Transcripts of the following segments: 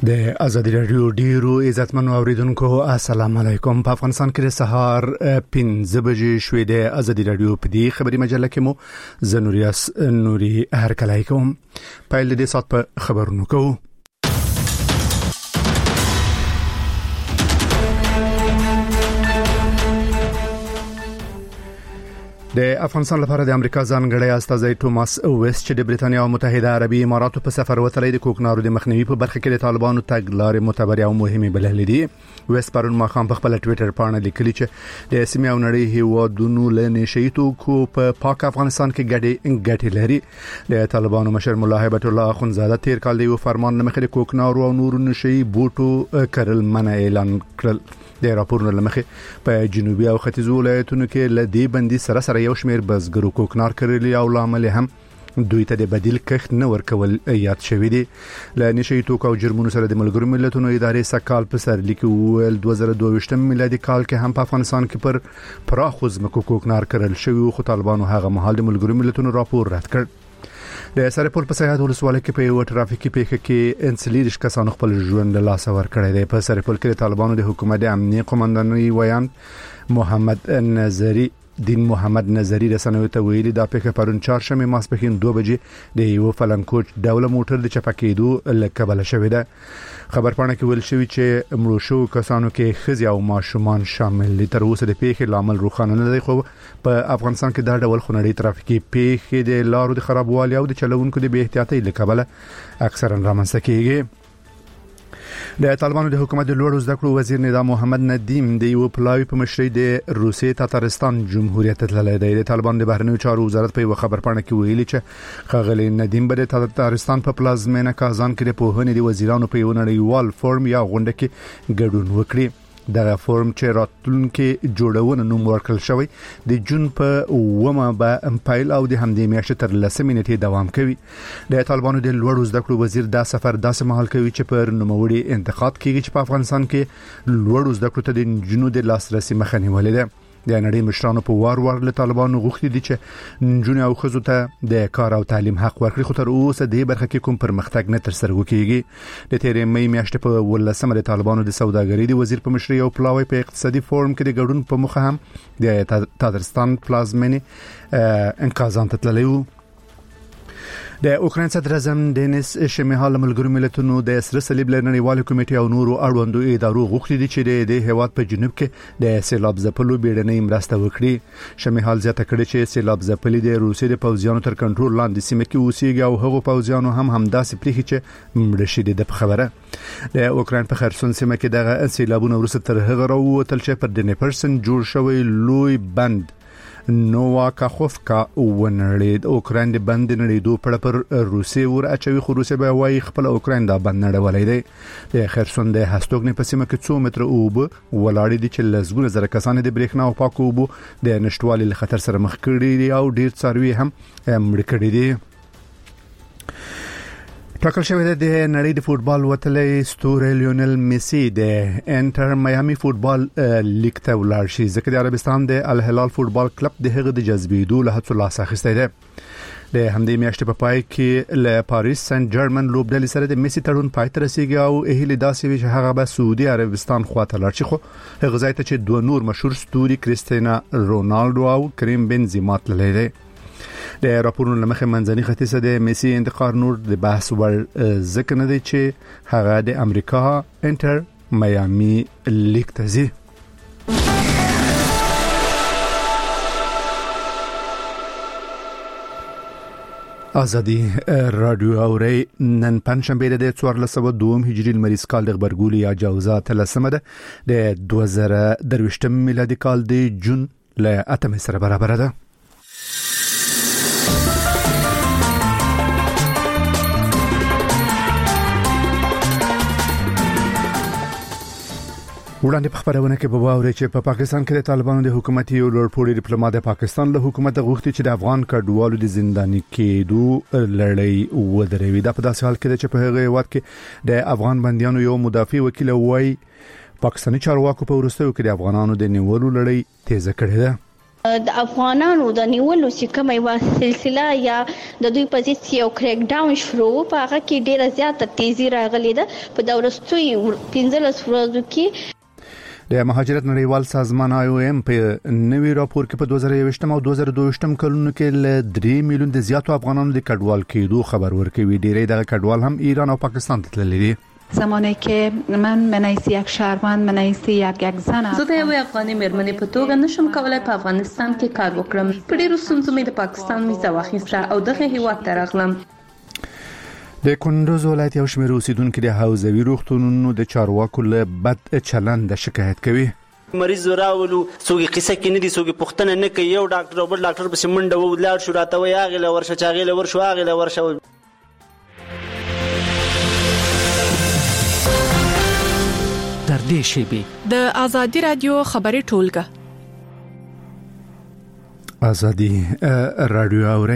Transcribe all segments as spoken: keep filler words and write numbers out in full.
د ازادي رادیو ډیرو عزتمنو اوریدونکو السلام علیکم. په افغانستان کې د سهار پنځه بجې شوې د ازادي رادیو په دې خبري مجله کې مو زنوریاس نوري هرکلای کوم. په دې سات په خبرونو کوو. د افغانستان لپاره د امریکا ځانګړی استازی توماس ویست چې د بریټانیا او متحده عربي اماراتو په سفر وتلی د کوکنارو د مخنیوي په برخه کې د طالبانو تګلارې معتبرې او مهمه بللې دي. ویست پرون ماښام په خپل ټوئیټر باندې لیکلي چې د سیمې او نړۍ هیوادونو له نشئی توکو په پاک افغانستان کې ګډې ګټې لري. د طالبانو مشر مولا هیبت الله اخونزاده تیر کال د یو فرمان لمخې د کوکنارو او نورو نشئی بوټو کرل منع اعلان کړل. د راپورونو لمخې په جنوبي او ختیځو ولایتونو کې لدی بندي سره سره یو شمیر بزګرو کوکنار کړلی او لامل هم دوی ته د بدیل کښت نه ورکول یاد شوی دی. ل نشئی توکو او جرمونو سره د ملګرو ملتونو ادارې سکهال په سر لیکي ویل دوه زره دوه ویشت میلادي کال کې هم په افغانستان کې پر پراخ ځمکو کوکنار کړل شوی خو طالبانو هغه مهال د ملګرو ملتونو راپور رد کړ. د سرپل په سیاحت ولسوالۍ کې په یو ټرافیکي پیښه کې انسلیریش کسانو خپل ژوند له لاسه ورکړی دی. په سرپل کې د طالبانو د حکومت د امنیت قومندانۍ ویان محمد نظری دین محمد نظری رسنوي ته ویلي دا پیښه پرون چهارشنبه ماسپښین دوه بجې د یو فلنکوچ ډوله موټر د چپکېدو له کبله شوې ده. خبرپاڼه کې ویل شوی چې مړو شو کسانو کې ښځې او ماشومان شامل دي. تر اوسه د پیښې لامل روښانه نه دی خو په افغانستان کې دا ډول خنړی ترافیکي پیښې د لارو د خرابوالي او د چلوونکو د بې احتیاطۍ له کبله اکثرا رامنځته کیږي. د طالبانو د حکومت د لوړو زده کړو وزیر نظام محمد ندیم د یو پلاوی په مشرۍ د روسیې تاتارستان جمهوریت تللی دی. د طالبانو د بهرنیو چارو وزارت په یو خبرپاڼه کې ویلي چې خغلی ندیم به د تاتارستان په پلازمینه کازان کې د پوهنې د وزیرانو په یو نړیوال فورم یا غونډه کې ګډون وکړي. دغه فورم چې راتلونکي جوړونه نوم ورکړل شوی د جون په ومه به امپایل او د همدې میاشتې تر لسمې نیټې دوام کوي. د طالبانو د لوړو زده کړو وزیر دا سفر داسې مهال کوي چې پر نوموړي انتقاد کیږي چې په افغانستان کې لوړو زده کړو ته د جنونو د لاسرسي مخه نیولې ده. د نړۍ مشرانو په وار وار له طالبانو غوښتي دي چې نجونې او ښځو ته د کار او تعلیم حق ورکړي خو تر اوسه د برخه کې کوم پرمختګ نه تر سره کیږي. د تیرې مې میاشتې په ولسمه د طالبانو د سوداګرۍ د وزیر په مشرۍ او پلاوی په اقتصادي فورم کې د ګډون په مخه هم د تاتارستان پلازمینه انقاذان تتللی وو. د اوکراین صدر اعظم دینیس شمیهال ملګرو ملتونو د سره صلیب لرنړیوال کمیټې او نورو اړوندو ادارو غوښتي دي چې د هیواد په جنوب کې د سیلاب ځپلو بیړنۍ مرسته وکړي. شمیهال زیاته کړې چې سیلاب ځپلي د روسیې د پوځیانو تر کنټرول لاندې سیمه کې اوسېږي او هغو پوځیانو هم همداسې پریخي چې مړه شي د خبره. د اوکراین په خرسون سیمه کې دغه سیلابونه وروسته تر هغه راووتل چې پر ډنیپرسن جوړ شوی لوی بند نووا کاخوفکا ونړید. اوکراین د بند نړیدو په پر روسي ور اچوي خو روسي به وايي خپل اوکراین دا بند نړولای دی. د خرسون د هستوګنې په سیمه کې څو متر اوب ولاړ دي چې لزګونه زره کسان د برېښنا او پاکو اوبو د نشټوالي له خطر سره مخ کړي دي او ډیر څاروي هم مړ کړي دي. ټاکل شوی دی د نړۍ د فوتبال وتلی ستوری لیونل میسی د انټر میامي فوتبال لیګ ته ولاړ شي ځکه د عربستان د الهلال فوتبال کلب د هغه د جذبېدو له هڅو لاس اخیستی دی. د همدې میاشتې په پای کې له پاریس سن جرمن لوبډلې سره د میسی تړون پای ته رسیدي او اهلی داسې وی چې هغه به سعودي عربستان خواته لاړ شي خو هغه ځای ته چې دوه نور مشهور ستوري کریستیانا رونالدو او کریم بنزیما تللی دی. د راپورونو لمخې منځني ختیځ د میسی انتقال نور د بحث ور ځکه نه دی چې هغه د امریکا انټر میامي لیګ ته ځي. ازادي رادیو اوري نن پنځشنبه د څوارلس سوه دوه هجري لمریز کال د خبرګولي یا جوزات لسمه ده د دوه زره درویشت میلادي کال د جون له اتمه سره برابر ده. وړاندې په خبرونه کې به واوري چې په پا پاکستان کې د طالبانو د حکومت یو لوړپوړي ډیپلوماټ د پاکستان له حکومت غوښتي چې د افغان کډوالو د زنداني کېدو لړۍ ودروي. دا په داسې حال کې ده چې په هغه وخت کې د افغان بنديانو یو مدافع وکیل وایي پاکستاني چارواکو په ورستیو کې د افغانانو د نیولو لړۍ تیزه کړې ده. د افغانانو د نیولو چې کومه یو سلسله یا د دوی په ضد یو کریک ډاون شروع په هغه کې ډیره زیاته تیزی راغلی ده په د ورستوي پنځلس ورځو کې. د مهاجرت نړیوال سازمان آی او ایم په نوي راپور کې په دوه زره یوویشت او دوه زره دوه ویشت کلونو کې ل درې میلیون د زیاتو افغانانو د کډوال کېدو خبر ورکوي. ډیری دغه کډوال هم ایران او پاکستان ته تللي دي. زمانی که من منایس یک شهروند منایس یک یک زن زه د یوې افغاني مېرمنې په توګه نشم کولای په افغانستان کې کار وکړم. په ډیرو ستونزو مې د پاکستان ویزه واخیسته او دغه هیواد ته راغلم. د کندوز ولایت یو شمېر اوسیدونکو د حوزوي روغتونونو د چارواکو له بد چلند شکایت کوي. مریض راولو څوک قصه کې نه دي څوک پوښتنه نه کوي. یو ډاکټر او بل ډاکټر په سیمنډه و لاړ شو راته وای هغه له ورشه چاغې له ورشو هغه له ورشه. در دې شیبه د ازادي رادیو خبري ټولګه ازادي رادیو اوري.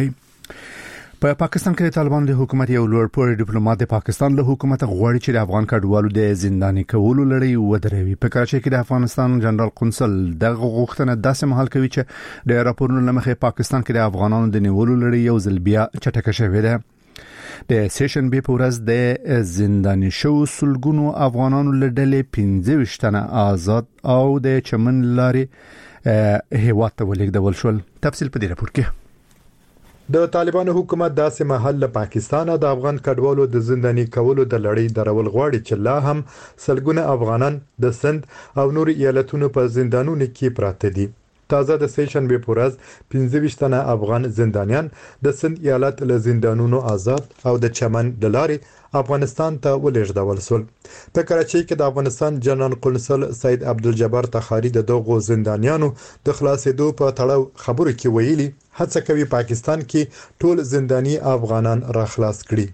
په پاکستان کې د طالبان د حکومت یو لوړ پوړی ډیپلوماټ د پاکستان له حکومت غواړي چې د افغان کډوالو د زنداني کولو لړۍ ودروي. په کراچۍ کې د افغانستان جنرال قونسل دغه غوښتنه داسې مهال کوي چې د راپورونو لمخې پاکستان کې د افغانانو د نیولو لړۍ یو ځل بیا چټکه شوې ده. د سیشن بي په ورځ د زنداني شو سلګونو افغانانو له ډلې پنځه ویشت تنه آزاد او د چمن لارې هیواد ته ولېږدول شول. تفصیل په دې راپور کې. د طالبانو حکومت داسې محل له پاکستان او د افغان کډوالو د زنداني کولو د لړۍ درول غواړي چې لا هم سلګونه افغانان د سند او نور ایالتونو په زندانونو کې پراته دي. تازه د سیشن بي پورز پنځه ویشت تنه افغان زندانیان د سند ایالت له زندانونو آزاد او د چمن د لارې افغانستان ته ولېږدول شول. په کراچۍ کې د افغانستان جنرال قونسل سید عبدالجبار تخاری د دغو زندانیانو د خلاصېدو په تړاو خبرو کې ویلي هڅه کوي پاکستان کې ټول زنداني افغانان را خلاص کړي.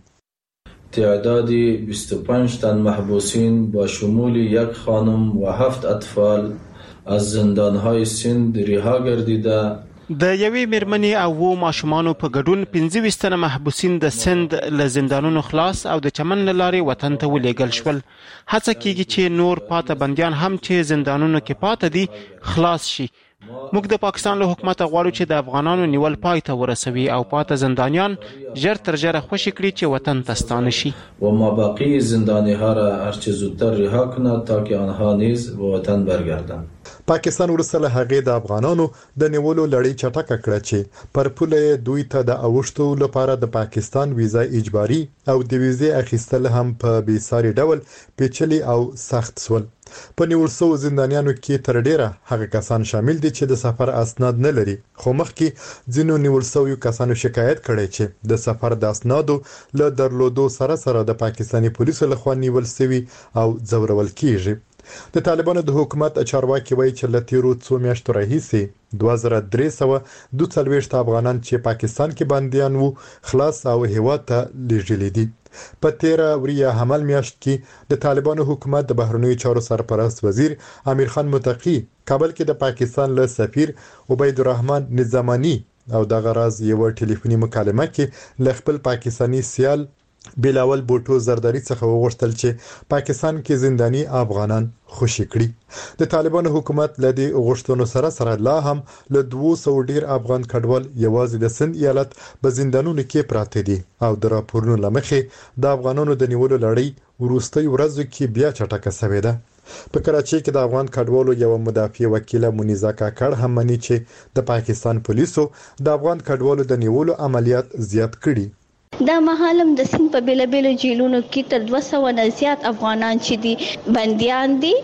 تعداد بیست و پنج تن محبوسین با شمول یک خانم و هفت اطفال از زندانهای سند رها گردیده. د یوې مېرمنې او وو ماشومانو په ګډون پنځه ویشت تنه محبوسین د سند له زندانونو خلاص او د چمن له لارې وطن ته ولېږل شول. هڅه کیږي چې نور پاته بندیان هم چې زندانونو کې پاته دي خلاص شي. موږ د پاکستان له حکومت غواړو چې د افغانانو نیول پای ته ورسوي او پاته زندانیان ژر تر ژره خوشی کړي چې وطن ته ستانه شي و ما باقی زندانی ها را هر چه زودتر رها کند تا که آنها نیز به وطن برگردند. پاکستان ورسره له هغې د افغانانو د نیولو لړۍ چټکه کړه چې پر پوله دوی ته د اوښتو لپاره د پاکستان ویزا اجباري او د ویزې اخیستل هم په بیساري ډول پیچلي او سخت سول. په نیول شو زندانیانو کې تر ډیره هغه کسان شامل دي چې د سفر اسناد نه لري، خو مخکې ځینو نیول شویو کسانو شکایت کړی چې د سفر د اسنادو له درلودو سره سره د پاکستاني پولیسو لخوا نیول شوی او ځورول کیږي. د طالبانو د حکومت چارواکي وایي چې له تیرو څو میاشتو راهیسې دوه زره درې سوه دوه څلوېښت افغانان چې پاکستان کې بندیان وو خلاص او هیواد ته لیږلي دي. په تیره وریا حمل میاشت کې د طالبانو حکومت د بهرنیو چارو سرپرست وزیر امیر خان متقی کابل کې د پاکستان له سفیر عبید الرحمن نظامانی او دغه راز یو ټلیفوني مکالمه کې ل خپل پاکستانی سیال بلاول بوټو زرداری څخه وغوښتل چې پاکستان کې زنداني افغانان خوشی کړي. د طالبانو حکومت لدی غوښتنو سره سره لا هم له دوه سوه ډیر افغان کډوال یوازې د سند ایالت په زندانونو کې پراته دي او د راپورونو لمخې د افغانانو د نیولو لړۍ وروستي ورځو کې بیا چټکه شوې ده. په کراچۍ کې د افغان کډوالو یو مدافع وکیله منیزه کاکړ هم مني چې د پاکستان پولیسو د افغان کډوالو د نیولو عملیات زیات کړي. دا مهالم د سین په بیلابیلو جیلونو کې تر دوه سوه نه زیات افغانان چې دي بنديان دي.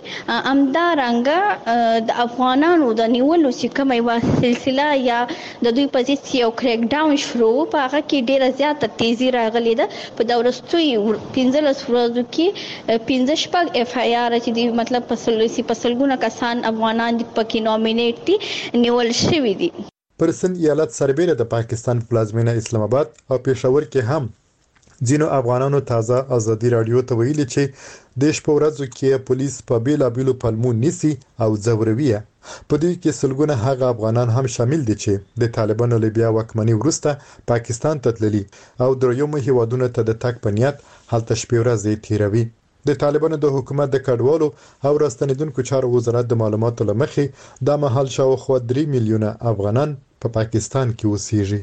همدارنګه د افغانانو د نیولو چې کومه یو سلسله یا د دوی په ضد یو کریک ډاون شروع په هغه کې ډیره زیاته تیزی راغلی ده. په دا ورستوي پنځلس ورځو کې پنځه شپږ اف آی آر چې دي مطلب په سلسله په سلګونه کسان افغانان پکې نومینیټ دي نیول شوي دي. پر سند ایالت سربېره د پاکستان پلازمینه اسلام آباد او پېښور کې هم ځینو افغانانو تازه ازادي رادیو ته ویلي چې د شپږ ورځو کې پولیس په بیلابیلو پلمو نیسي او ځوروي. په دې کې سلګونه هغه افغانان هم شامل دي چې د طالبانو له بیا واکمنۍ وروسته پاکستان ته تللي او درېیمو هیوادونو ته د تګ په نیت هلته شپې ورځې تیروي. د طالبانو د حکومت د کډوالو او راستنیدونکو چارو وزارت د معلوماتو لمخې د محل شاوخوا درې میلیونه افغانان په پا پاکستان کې اوسېږي.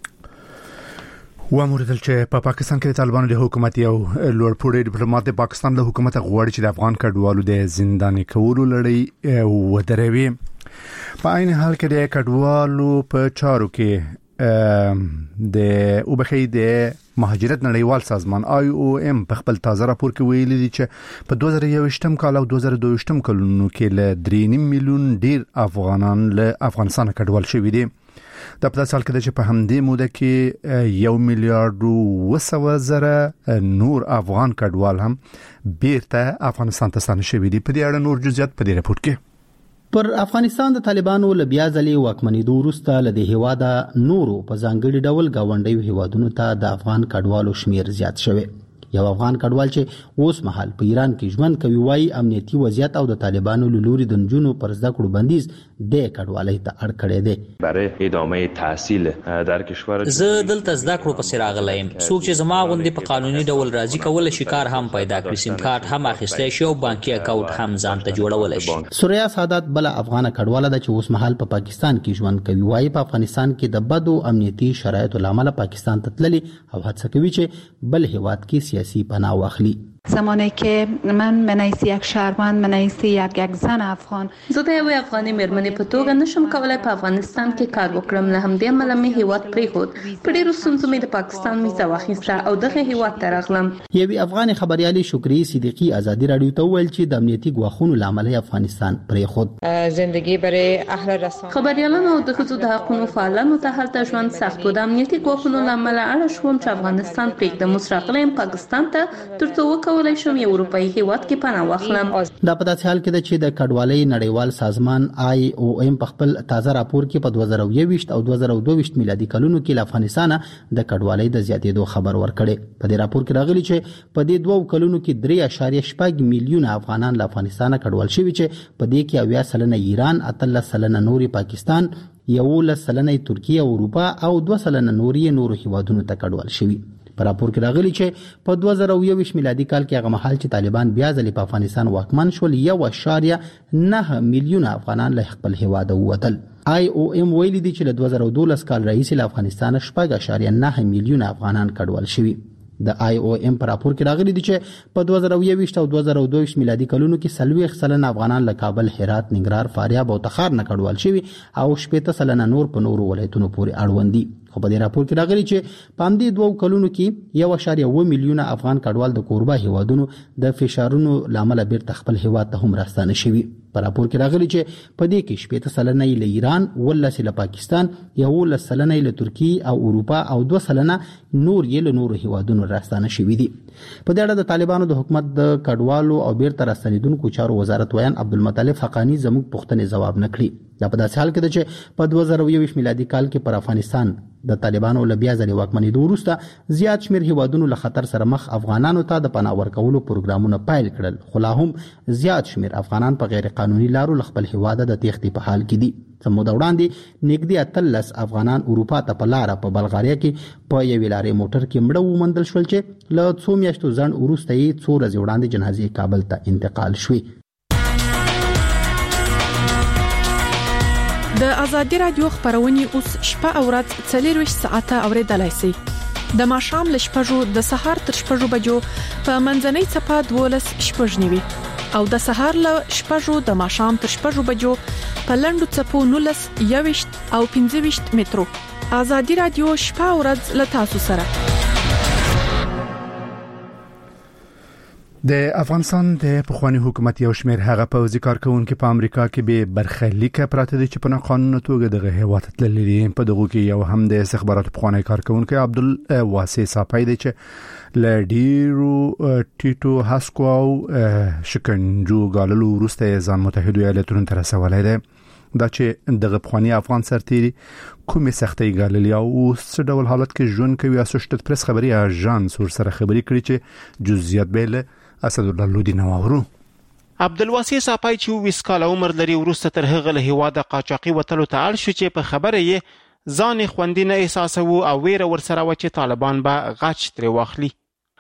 واموردل چې په پا پاکستان کې د طالبانو د حکومت یو لوړپوړی ډیپلوماټ د پاکستان له حکومت غواړي چې د افغان کډوالو د زنداني کولو لړۍ ودروي. په عین حال کې د کډوالو په چارو کې د وبخي د مهاجرت نړیوال سازمان آی او ام په خپل تازه راپور کې ویلي دي چې په دوه زره یوویشتم کال او دوه زره دوه ویشتم کلونو کې له درې نیم میلیون ډیر افغانان له افغانستان کډوال شوي دي. د په سال کې چې په همدې موده کې یو میلیارډ وسوه زره نور افغان کډوال هم بیرته افغانستان ته ستانه شوي دي. په دې اړه نور جزئیات په دې راپور کې. پر افغانستان د طالبانو له بیا ځلې واکمنېدو وروسته له دې هیواده نورو په ځانګړي ډول گاونډیو هیوادونو ته د افغان کډوالو شمیر زیات شوی. یو افغان کډوال چې اوس مهال په ایران کې ژوند کوي وایي امنیتي وضعیت او د طالبانو له لوري د نجونو پر زده کړو بندیز د کډوالۍ ته اړ کړی دی. برای ادامه تحصیل در کشور زه دلته زده کړو پسې راغلی یم. څوک چې زما غوندې په قانوني ډول راځي کولی شي کار هم پیدا کړي، سیم کارت هم اخیستی شي او بانکي اکاونټ هم ځان ته جوړولی شي. سوریا سعادت بله افغانه کډواله ده چې اوس مهال په پا پاکستان کې ژوند کوي. وایي په افغانستان کې د بدو امنیتي شرایطو له امله پاکستان ته تللي او هڅه کوي چې بل هیواد کې سیاسي پناه واخلي. زمانی که من من حیث یک شهروند من حیث یک یک زن افغان زه د یوې افغاني مېرمنې په توګه نشم کولای په افغانستان کې کار وکړم. له همدې امله مې هیواد پرېښود. په ډېرو ستونزو مې د پاکستان ویزه واخیسته او دغه هیواد ته راغلم. یوې افغاني خبریالې شکریه صدیقي ازادي راډیو ته وویل چې د امنیتي ګواښونو له امله افغانستان پرېښود. زندگی برای اهل رسانه خبریالانو او د ښځو د حقونو فعالانو ته هلته ژوند سخت و. د امنیتي ګواښونو له امله اړه شوم چې افغانستان پرېږدم. اوس راغلی یم پاکستان ته تر څو وکولی شم یو اروپایي هیواد کې پناه واخلم. دا په داسې حال کې ده چې د کډوالۍ نړیوال سازمان آی او ام په خپل تازه راپور کې په دوه زره یوویشت او دوه زره دوه ویشت میلادي کلونو کې له افغانستان د کډوالۍ د زیاتېدو خبر ورکړي. په دې راپور کې راغلي چې په دې دوه کلونو کې درې اعشاریه شپږ میلیونه افغانان له افغانستان کډوال شوي چې په دې کې اویا سلنه ایران، اتلس سلنه نوري پاکستان، یولس سلنه ترکیه او اروپا او دوه سلنه نوري نورو هیوادونو ته کډوال شوي. په راپور کې راغلي چې په دوه زره یوویشت میلادي کال کې هغه مهال چې طالبان بیا ځلې په افغانستان واکمن شول یو اعشاریه نه میلیونه افغانان له خپل هیواده ووتل. آی او ام ویلي دي چې له دوه زره دولس کال راهیسې له افغانستان شپږ اعشاریه نه میلیونه افغانان کډوال شوي. د آی او ام په راپور کې راغلي دي چې په دوه زره یوویشت او دوه زره دوه ویشت میلادي کلونو کې څلوېښت سلنه افغانان له کابل، هرات، ننګرهار، فاریاب او تخار نه کډوال شوي او شپېته سلنه نور په نورو ولایتونو پورې اړوند دي. خو په دې راپور کې راغلي چې په همدې دوو کلونو کې یو اعشاریه اووه میلیونه افغان کډوال د کوربه هیوادونو د فشارونو له امله بیرته خپل هیواد ته هم راستانه شوي. په راپور کې راغلي چې په دې کې شپېته سلنه یې له ایران، اوولس له پاکستان، یولس سلنه یې له ترکیې او اروپا او دوه سلنه نور یې له نورو هیوادونو راستانه شوي دي. په دې اړه د طالبانو د حکومت د کډوالو او بیرته راستنیدونکو چارو وزارت ویان عبدالمطلب حقانی زموږ پوښتنې ځواب نه کړي. دا په داسې حال کې ده چې په دوه زره یوویشت میلادي کال کې پر افغانستان د طالبانو له بیا ځلې واکمنېدو وروسته زیات شمېر هیوادونو له خطر سره مخ افغانانو ته د پناه ورکولو پروګرامونه پیل کړل. خو لا هم زیات شمېر افغانان په غیر قانوني لارو له خپل هیواده د تېښتې په حال کې دي. څه موده وړاندې نږدې اتلس افغانان اروپا ته په لاره په بلغاریا کې په یوې لارې موټر کې مړه وموندل شول چې له څو میاشتو ځنډ وروسته یې څو ورځې وړاندې جنازې کابل ته انتقال شوې. د ازادي رادیو خبرونه اوس شپه او ورځ څلور ساعته اوریدلای شئ. د ماښام له شپږو د سهار تر شپږو بجو په منځنۍ صفه دولس شپږ نیوي او د سهار له شپږو د ماښام تر شپږو بجو په لنډو صفو نولس یوویشت او پنځه ویشت مترو. ازادي رادیو شپه او ورځ له تاسو سره. د افغانستان د پخوانی حکومت یو شمېر هغه پوځي کارکونکو په امریکا کې به برخلیک پراته دي چې په قانوني توګه دغه هیواد تللي دي. په دغه کې یو هم د استخباراتو پخوانی کارکونکو عبدالواسع صافی دی چې لډیرو ټیټو هاسکو او شکنجو غاللو وروسته ځان متحده ایالاتونو ته رسولای دی. دا چې دغه پخوانی افغان سرتیري کومې سختۍ ګاللې او څه ډول حالت کې ژوند کوي. اسوشټډ پریس خبري اژانس ور سره خبري کړي چې جزئیات به اسد الله لودي نواورو. عبدالواسع صافی چې ویس کال عمر لري ورسته تر هغه له هواده قاچاقي وتلو ته اړ شو چې په خبره یې ځان خوندینه احساسو او ویره ور سره و چې طالبان به غچ تر واخلي.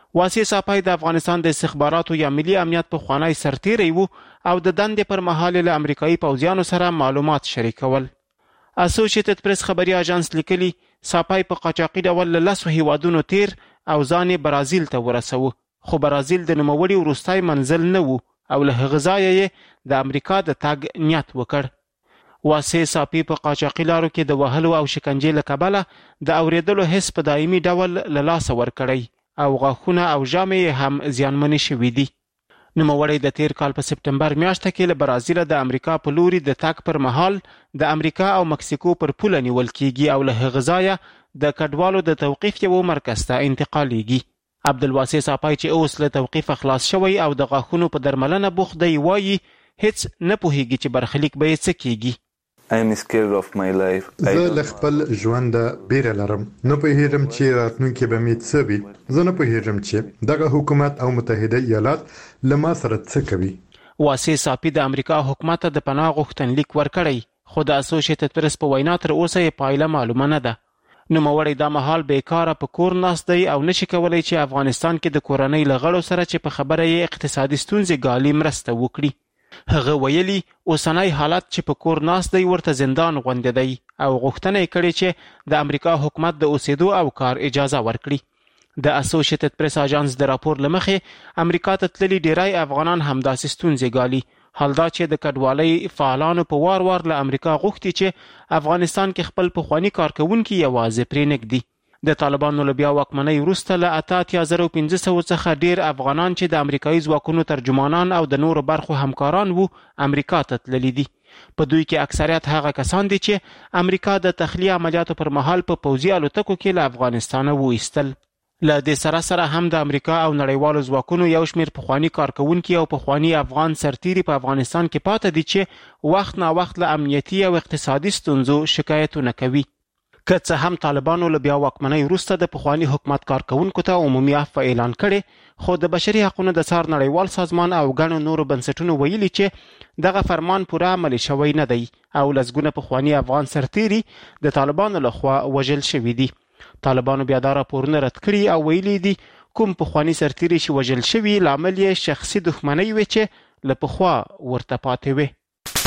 واسي ساپای د افغانستان د استخباراتو یا ملي امنیت په خوانی سرتیری وو او د دندې پر مهال له امریکایي پوځیانو سره معلومات شریکول. اسوسییټډ پریس خبري اژانس لیکلي ساپای په قاچاقي ډول له لسو هیوادونو تیر او ځان برازیل ته ورسوه، خو برازیل د نوموړي وروستای منزل نه وو او له هغه ځایه یې د امریکا د تګ نیت وکړ. واسي ساپی په قاچاقي لارو کې د وهلو او شکنجې له کبله د اوریدلو حس په دایمي ډول له لاسه ورکړی او غاښونه او ژامې هم زیانمنې شوي دي. نوموړی د تیر کال په سپټمبر میاشته کې له برازیل د امریکا په لوري د تګ پر مهال د امریکا او مکسیکو پر پوله نیول کیږي او له هغه ځایه د کډوالو د توقیف یو مرکز ته انتقالیږي. عبدالواسع ساپای چې اوس له توقیف خلاص شوی او د غاښونو په درملنه بوخت دی وایي هیڅ نه پوهیږي چې برخلیک به یې څه کیږي. I'm scared of my life. زه له خپل ژوند بیره لرم. نه پوهیږم چې راتلونکي به مې څه وي. زه نه پوهیږم چې دغه حکومت او متحده ایالات له ما سره څه کوي. واسي ساپی د امریکا حکومت ته د پناه غوښتنلیک ورکړی، خو د اسوسییټډ پریس په وینا تر اوسه یې پایله معلومه نه ده. نوموړی دا مهال بیکاره په کور ناست دی او نشي کولی چې افغانستان کې د کورنۍ له غړو سره چې په خبره یې اقتصادي ستونزې ګالي مرسته وکړي. هغه ویلي اوسنی حالت چې په کور ناست دی ورته زندان غوندې دی او غوښتنه یې کړې چې د امریکا حکومت د اوسېدو او کار اجازه ورکړي. د اسوسییټډ پریس اژانس د راپور له مخې امریکا ته تللي ډیری افغانان همداسې ستونزې ګالي. حال دا چې د کډوالۍ فعالانو په وار وار له امریکا غوښتي چې افغانستان کې خپل پخواني کارکوونکي یوازې پرې نږدي. د طالبانو له بیا واکمنۍ وروسته له اته اتیا زره پنځه سوه څخه ډیر افغانان چې د امریکایي ځواکونو ترجمانان او د نورو برخو همکاران وو امریکا ته تللي دي. په دوی کې اکثریت هغه کسان دي چې امریکا د تخلیه عملیاتو پر مهال په پوځي الوتکو کې له افغانستانه وایستل. له دې سره سره هم د امریکا او نړیوالو ځواکونو یو شمېر پخواني کارکوونکي او پخواني افغان سرتیري په افغانستان کې پاتې دي چې وخت ناوخت له امنیتي او اقتصادي ستونزو شکایتونه کوي. که څه هم طالبانو له بیا واکمنۍ وروسته د پخواني حکومت کارکوونکو ته عمومي عفو اعلان کړي، خو د بشري حقونو د څار نړیوال سازمان او ګڼو نورو بنسټونو ویلي چې دغه فرمان پوره عملي شوی نه دی او لسګونه پخواني افغان سرتیري د طالبانو لخوا وژل شوي دي. طالبانو بیا دا راپورونه رد کړي او ویلي دي کوم پخواني سرتیري چې وژل شوي لامل یې شخصي دښمنۍ وې چې له پخوا ورته پاتې وې.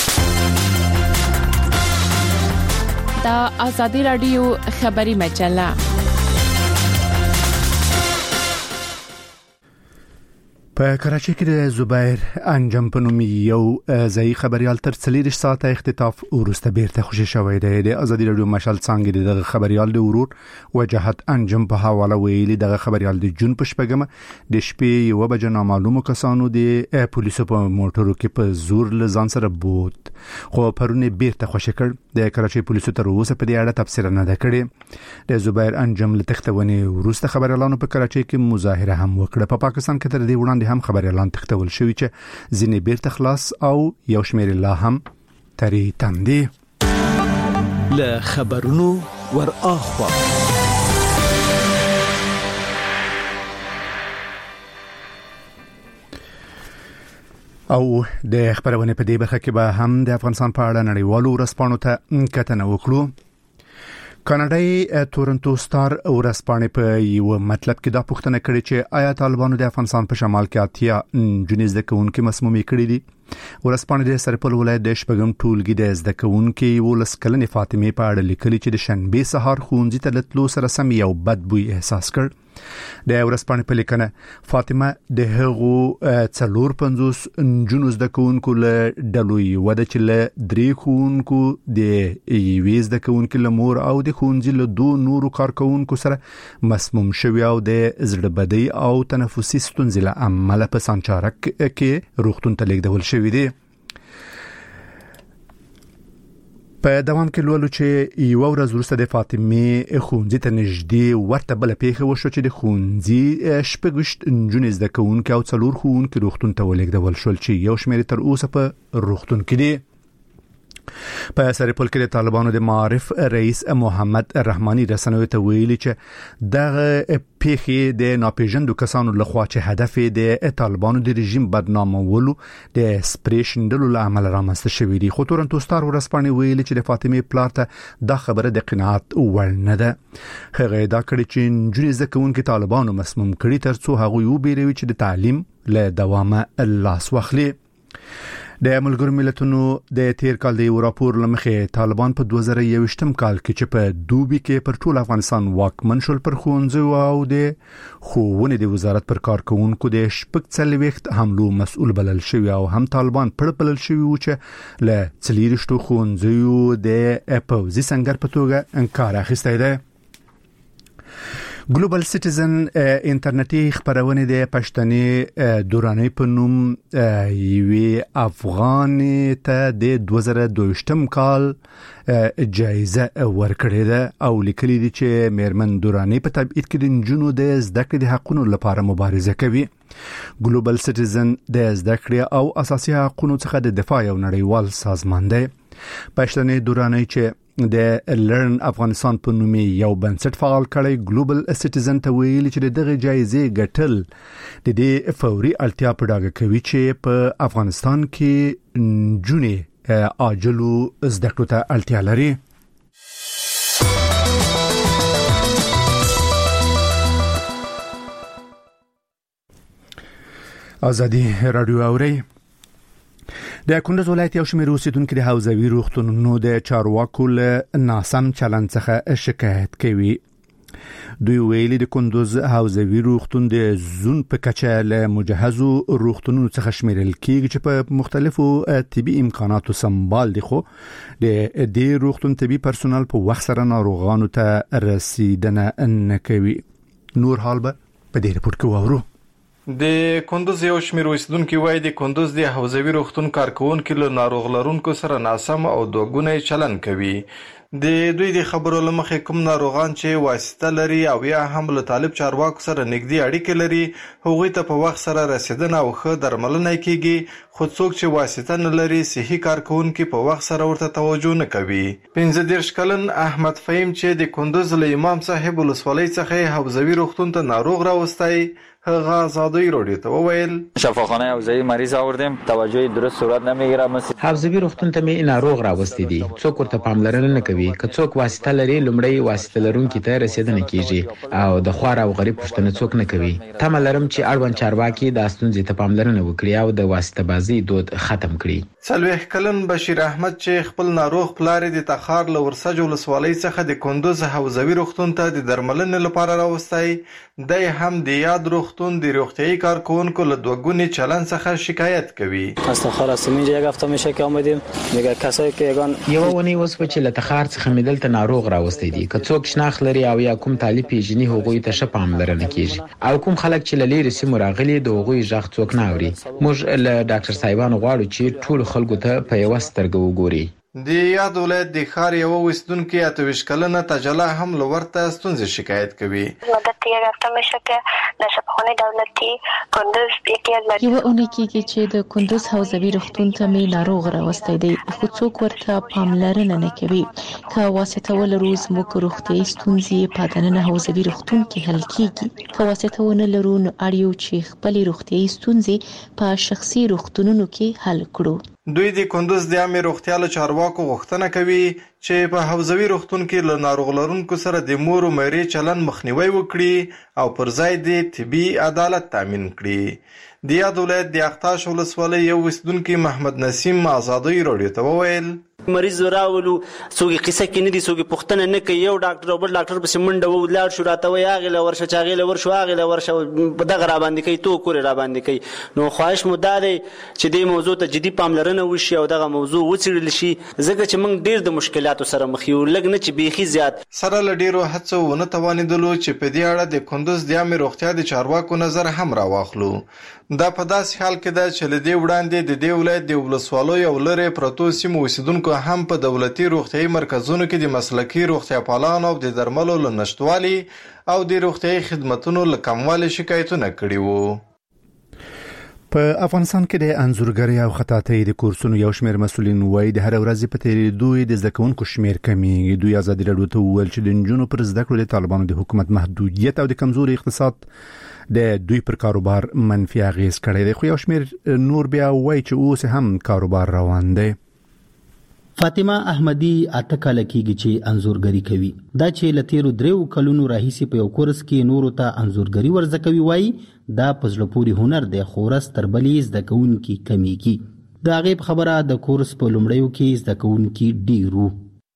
دا آزادی رادیو خبری مجله. په کراچۍ کې د زبیر انجم په نوم یو ځای خبريال تر څلور ساعته اختطاف ورسته بیرته خوشی شوی دی. د آزادی رادیو مشال څنګه دغه خبريال د ورور وجاهت انجم په حواله ویلي دغه خبريال د جون په شپږمه د شپې یو بجې نامعلومه کسانو د پولیسو په موټرو کې په زور لزان سره بوت خو پرونه بیرته خوشی کړ. د کراچۍ پولیسو تر اوسه په دې اړه تفسیر نه ده کړې. د زبیر انجم له تختونې ورسته خبريالانو په کراچۍ کې مظاهره هم وکړه. په پاکستان کې تر دې وړاندې هم خبر اعلان تختول شوی چې ځینې بیرته خلاص او یو شمېر لا هم تری تندي له خبرونو ور اخوا. او د خبرونه په دې برخه کې به هم د افغانستان په اړه نړیوالو ورسپانو ته کتنه وکړو. کاناډای تورنټو ستار ورسپانې په یو مطلب کې دا پوښتنه کړې چې آیا طالبانو د افغانستان په شمال کې اتیا جنیز د کوونکې مسمومي کړې دي. ورسپانې د سرپل ولایت د شپږم ټولګي د زده کوونکې ولس کلنې فاطمه په اړه لیکلي چې د شنبه سهار ښوونځي ته لتلو سره سم یو بد بوی احساس کړ. د ورسپانې په لیکنه فاطمه د هغو څلور پنځوس جنو زده کوونکو له ډلو یو د چې له درې ښوونکو د یوې زده کوونکې له مور او د ښوونځي له دوه نورو کارکوونکو سره مسموم شوی او د زړه بدی او تنفسي ستونزې له امله په سانچارک کې روغتون ته لیږدول شوی دی. په دوام کې لولو چې یو ورځ وروسته د فاطمه ښوونځي ته نږدې ورته بل پیښه وشو چې د ښوونځي شپږویشت نجونې زده کوونکي او څلور ښوونکي روغتون ته ولېږدول شول چې یو شمېر تر اوسه په روغتون کې دي. په سرپل کې د طالبانو د معارف رئیس محمد رحماني رسنوي ته ویلي چې دغه پیښې د ناپېژندو کسانو لخوا چې هدف د طالبانو د رژیم بدنامولو د سپریشندلو له امله رامنځته شوې دي. خو تورنتو ستار ورځپاڼې ویلي چې د فاطمه پلار ته دا خبره د قناعت وړ نه ده. هغه دا کړي چې نجونې زده کوونکي طالبانو مسموم کړي ترڅو هغوی وبېروي چې د تعلیم له دوامه لاس واخلي. د ملګرو ملتونو د تیر کال د یو راپور لمخې طالبان په دوه زره یوویشتم کال کې چې په دوبي کې پر ټول افغانستان واکمن شول پر ښوونځیو او د ښوونې د وزارت پر کارکونکو د شپږ څلوېښت حملو مسؤل بلل شوی او هم طالبان پړ بلل شوی و چې له څلېرویشتو ښوونځیو د پوځي سنگر په توګه انکار اخیستی دی. ګلوبل سټیزن انټرنیټي خبرونه د پښتني دوراني په نوم یوې افغان ته د دوه زره دوهویشتم کال جایزه ورکړې ده او لیکلي دي چې میرمن دوراني په تبعید کې د نجونو د زده کړې د حقونو لپاره مبارزه کوي. ګلوبل سټیزن د زده کړې او اساسي حقوقو څخه د دفاع یو نړیوال سازمان دی. پښتني دوراني چې د لرن افغانستان په نوم یو بنسټ فعال کړی ګلوبل سټیزن ته ویلي چې دغه جایزې ګټل د دې فوري اړتیا په ډاګه کوي چې په افغانستان کې نجونې عاجلو زده کړو ته اړتیا لري. ازادي رادیو اوري. د کندز ولایت یو شمېر اوسیدونکو د حوزوي روغتونونو د چارواکو له ناسم چلند څخه شکایت کوي. دوی ویلي د کندز حوزوي روغتون د زون په کچه له مجهزو روغتونونو څخه شمیرل کیږي چې په مختلفو طبي امکاناتو سمبال دي، خو د دې روغتون طبي پرسونل په وخت سره ناروغانو ته رسیدنه نه کوي. نور حال به په دې رپورت کې واورو. د کندز یو شمېر اوسیدونکو وایي د کندز د حوزوي روغتون کارکونکو له ناروغ لرونکو سره ناسم او دوګونی چلن کوي. د دوی د خبرو لمخې کوم ناروغان چې واسطه لري او یا هم له طالب چارواکو سره نږدې اړیکې لري هغوی ته په وخت سره رسیدنه او ښه درملنه کیږي، خو څوک چې واسطه نه لري صحي کارکونکي په وخت سره ورته توجه نه کوي. پنځه دېرش کلن احمد فهیم چې د کندز له امام صاحب ولسوالۍ څخه حوزوي روغتون ته ناروغ راوستی، هغه ازادي رادیو ته وویل شفاخانه حوزوی مریض آوردیم، توجه درست صورت نمیگیره. حوزوي روغتون ته می ناروغ راوستی دي، څوک ورته پاملرنه نه کوي. که څوک واسطه لري لومړی واسطه لرونکي ته رسیدنه کیږي او د خوار او غریب پوښتنه څوک نه کوي. تمه لرم چې اړوند چارواکي د ستونزې ته پاملرنه وکړي او د واسطه بازي دود ختم کړي. څلوېښت کلن بشیر احمد چې خپل ناروغ پلار د تخار له ورسج ولسوالۍ څخه د کندز حوزوي روغتون ته د درملنې لپاره راوستی، دی هم د یاد روغتون د روغتیایی کارکونکو له دوگونی چلن څخه شکایت کوي. از تخار هستیم، اینجا یک هفته میشه که آمدیم، میگه کسایی که یگان یو ونی وس چې له تخار څخه مدل ته ناروغ راوستي دي، که څوک شناخت لري او یا کوم طالب پیژني هغوی ته ښه پاملرنه کیږي او کوم خلک چې لری سیمو راغلي د هغوی ژغ څوک نه اوري. موږ له ډاکټر صاحبانو غواړو چې ټول خلکو ته په یو سترګه وګوري. د یاد ولایت د ښار یو اوسیدونکي اته ویشت کلنه تجلا هم له ورته ستونزې شکایت کوي. مدت یک هفته میشه که در شفاخانه دولتی کندز یکی از یو اونۍ کېږي چې د کندز حوزوي روغتون ته می ناروغ راوستی دی، خو څوک ورته پاملرنه نه کوي. که واسطه ولرو زموږ روغتیایي ستونزې په دننه حوزوي روغتون کې حل کیږي. که واسطه ونه لرو نو اړ یو چې خپلې روغتیایي ستونزې په شخصي روغتونونو کې حل کړو. دوی د کندز د عامه روغتیا له چارواکو غوښتنه کوي چې په حوزوي روغتون کې له ناروغ لرونکو سره د مور او مېرې چلن مخنیوي وکړي او پر ځای د طبي عدالت تامین کړي. د یاد ولایت د اختاش ولسوالۍ یو اوسیدونکي محمد نسیم ازادي رادیو ته وویل مریض راولو څوک قصه کې نه دي، څوک پوښتنه نه کوي. یو ډاکټر او بل ډاکټر پسې منډه و لاړ شو، راته وایي هغې له ورشه چې هغې له ورشو هغې له ورشه په دغه را باندې کوي، تو کورې را باندې کوي. نو خواهش مو دا دی چې دې موضوع ته جدي پاملرنه وشي او دغه موضوع وڅېړل شي، ځکه چې موږ ډېر د مشکلاتو سره مخ یو، لږ نه چې بیخي زیات. سره له ډېرو هڅو ونه توانېدلو چې په دې اړه د کندز د عامې روغتیا د چارواکو نظر هم راواخلو. دا په داسې حال کې ده چې له دې وړاندې د دې ولایت د ولسوالیو او لرې پرتو سیمو اوسیدونکو هم په دولتي روغتیایي مرکزونو کې د مسلکي روغتیا پالانو او د درملو له نشتوالي او د روغتیایي خدمتونو له کموالي شکایتونه کړي وو. په افغانستان کې د انځورګرۍ او خطاطۍ د کورسونو یو شمېر مسؤلین وایي د هر ورځ په تیریدو د زده کوونکو شمېر کمیږي. دوی ازادي راډیو ته وویل چې د نجونو پر زده کړو د طالبانو د حکومت محدودیت او د کمزوري اقتصاد د دوی پر کاروبار منفي اغیز کړی دی، خو یو شمېر نور بیا وایي چې اوس هم کاروبار روان دی. فاطمه احمدی اته کاله کېږي چې انځورګري کوي. دا چې له تیرو دریو کلونو راهیسې په یو کورس کې نورو ته انځورګري ورزده کوي وایي دا په زړه پورې هنر دی، خو ورځ تر بلې زده کوونکي کمیږي. د هغې په خبره د کورس په لومړیو کې زده کوونکي ډېرو.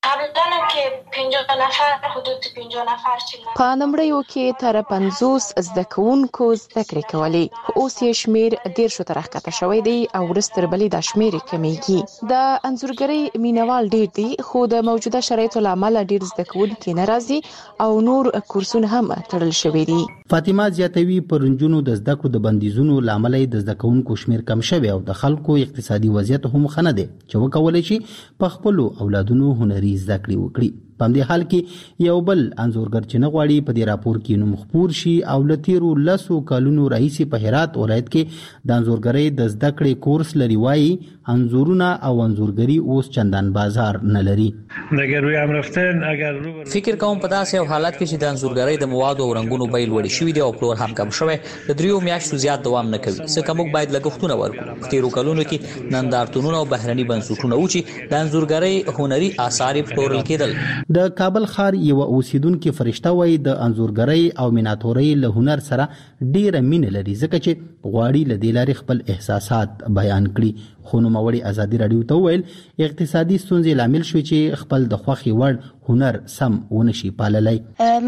په لومړیو کې تر پنځوس زده کوونکو زده کړې کولې، خو اوس یې شمېر دېرشو ته راښکته شوی دی او ورځ تر بلې دا شمېر کمیږي. د انځورګرۍ مینوال ډېر دي، خو د موجوده شرایطو له امله ډېر زده کوونکي نه راځي او نور کورسونه هم تړل شوي دي. فاطمه زیاتوي پر نجونو د زده کړو د بندیزونو له امله د زده کوونکو شمېر کم شوی او د خلکو اقتصادي وضعیت هم ښه نه دی چې وکولی شي په خپلو اولادونو هنري زده کړې وکړي. په همدې حال کې یو بل انځورګر چې نه غواړي په دې راپور کې نوم خپور شي او له تیرو لسو کلونو راهیسې په هرات ولایت کې د انځورګرۍ د زده کړې کورس لري وایي انځورونه او انځورګري اوس چندان بازار نه لري. فکر کوم په داسې یو حالت کې چې د انځورګرۍ د موادو او رنګونو بیې لوړې شوي دي او پلور هم کم شوی د دریو میاشتو زیات دوام نه کوي، ځکه موږ باید لګښتونه ورکړو. په تیرو کلونو کې نندارتونونه او بهرني بنسټونه و چې د انځورګرۍ هنري آثار یې پلورل کېدل. د کابل ښار یو اوسیدونکو فرشته وایي د انځورګرۍ او میناتورۍ له هنر سره ډیره مینه لري، ځکه چې غواړي له دې لارې خپل احساسات بیان کړي. خو نوموړي ازادي راډیو ته وویل اقتصادي ستونزې لامل شوي چې خپل د خوښې وړ هنر سم ونشي پاللی.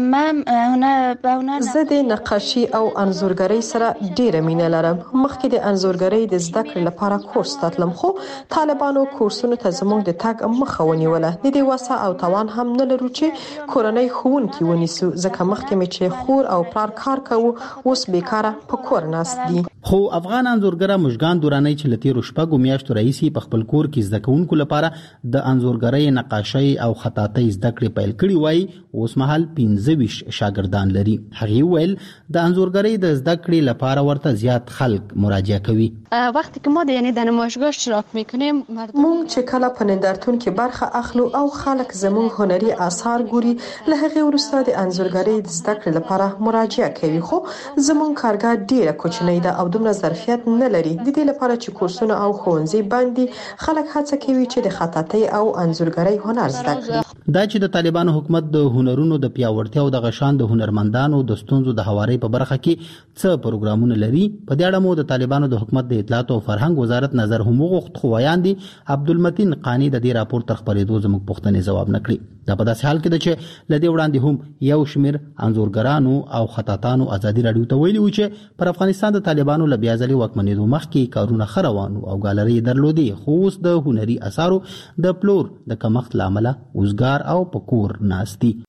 زه د نقاشي او انځورګرۍ سره ډیره مینه لرم. مخکې د انځورګرۍ د زده کړې لپاره کورس ته تلم، خو طالبانو کورسونو ته زموږ د تګ مخه ونیوله. د دې وسه او توان هم نه لرو چې کورنۍ ښوونکي ونیسو، ځکه مخکې مې چې خور او پلار کار کوو اوس بیکاره په کور ناست دي. خو افغان انځورګره مشګان دورانی چې له تیرو شپږو میاشتو راهیسې په خپل کور کې زده کوونکو لپاره د انځورګرۍ، نقاشۍ او خطاطۍ زده کړې پیل کړي وایي اوس مهال پنځه ویشت شاګردان لري. هغې وویل د انځورګرۍ د زده کړې لپاره ورته زیات خلک مراجعه کوي. وقتی که ما یعنی در نمایشگاه اشتراک میکنیم مونږ چې کله په نندارتون کې برخه اخلو او خلک زموږ هنري آثار ګوري، له هغې وروسته د انځورګرۍ د زده کړې لپاره مراجعه کوي. خو زموږ کارګاه ډیره کوچنۍ ده او دومره ظرفیت نه لري. د دې لپاره چې کورسونه او ښوونځي باندې خلک هڅه کوي چې د خطاطۍ او انځورګرۍ هنر زده کړي. دا چې د طالبانو حکومت د هنرونو د پیاوړتیا او د غشان د هنرمندانو د ستونزو د هواري په برخه کې څه پروګرامونه لري، په دې اړه مو د طالبانو د حکومت د اطلاعات او فرهنګ وزارت نظر هم وغوښت، خو ویاندې عبدالمتین قانی د دې راپور تر خبرېدو زموږ پوښتنې ځواب نه کړي. دا په داسې حال کې ده چې له دې وړاندې هم یو شمېر انځورګرانو او خطاطانو ازادي راډیو ته ویلي و چې پر افغانستان د طالبانو له بیا ځلې واکمنېدو مخکې کارونه ښه روان او ګالرۍ درلودې، خو اوس د هنري اثارو د پلور د کمښت له امله وزګار او په کور ناست دي.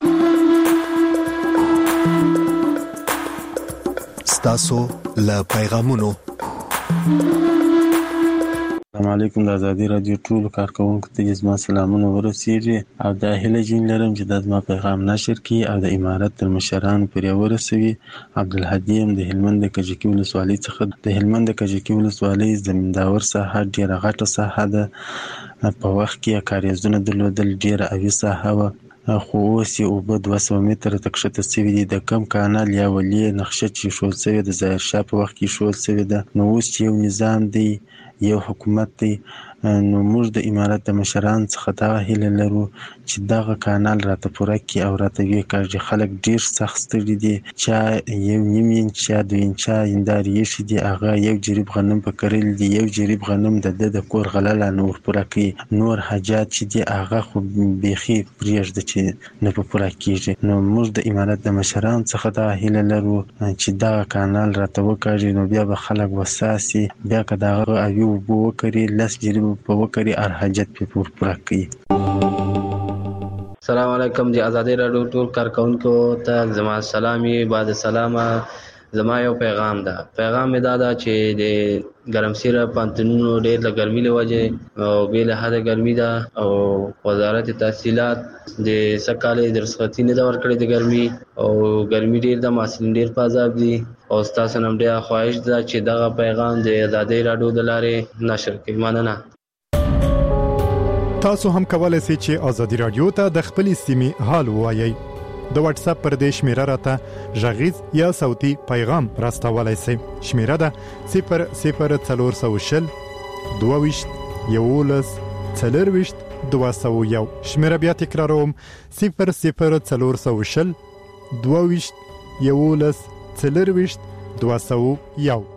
ستاسو له پیغامونو. السلام علیکم. د ازادي راډیو ټول کارکونکو ته زما سلامونه ورسیږي او د هیله جین لرم چې د زما پیغام نشر کړي او د امارت تر مشرانو پورې ورسوي. عبدالهادي ام د هلمند د کجکي ولسوالۍ څخه. د هلمند د کجکي ولسوالۍ زمینداور ساحه ډیره غټه ساحه ده. په وخت کې کاریزونه درلودل، ډیره اوي ساحه وه، خو اوس یې اوبه دوه سوه متره ته کښته سوي دي. د کم کانال یا ولې نقشه چې ایښودل سوې د ظاهرشاه په وخت کې ایښودل سوې ده. نو اوس چې یو نظام دی، یو حکومت دی، نو موږ د امارت د مشران څخه دا هیله لرو چې دغه کانال راته پوره کړي او راته ویې کاږي. خلک ډېر سخت ستړي دي، چا یو نیم انچ یا دوه انچه هندارې ایښي دي، هغه یو جریب غنم په کرلي دي، یو جریب غنم د ده د کور غله لا نه ورپوره کوي. نور حاجات چې دي هغه خو بیخي پرېږده چې نه په پوره کېږي. نو موږ د امارت د مشران څخه دا هیله لرو چې دغه کانال راته وکاږي، نو بیا به خلک وساسي، بیا که د هغه اوي اوبه وکري، لس جریب په وکړي، هر حاجت په پوره کوي. السلام علیکم. د ازادي راډیو ټول کارکونکو ته زما سلامي. بعد سلامه زما یو پیغام ده پیغام مې دا ده چې د ګرمسیره پانتونونو ډېر له ګرمي له وجې او بې له حده ګرمي ده او وزارت تحصیلات د سکالې د رخصتي نه ده ورکړې د ګرمي او ګرمي ډېر د محصلین ډېر په عذاب دي او ستاسو نم ډېر خواهش ده چې دغه پیغام د ازادۍ راډیو د لارې نشر کړئ. مننه. تاسو هم کولای شئ چې ازادي رادیو ته د خپل سیمې حال ووایئ. د واتس اپ پر دې شمیره راته ژغیز یا صوتي پیغام راستولای شئ. شمیره ده صفر صفر څلور سوه شل دوه ویشت یولس څلور ویشت دوه سوه یو. شمیره بیا تکراروم صفر صفر څلور سوه شل دوه ویشت یولس څلور ویشت دوه سوه یو.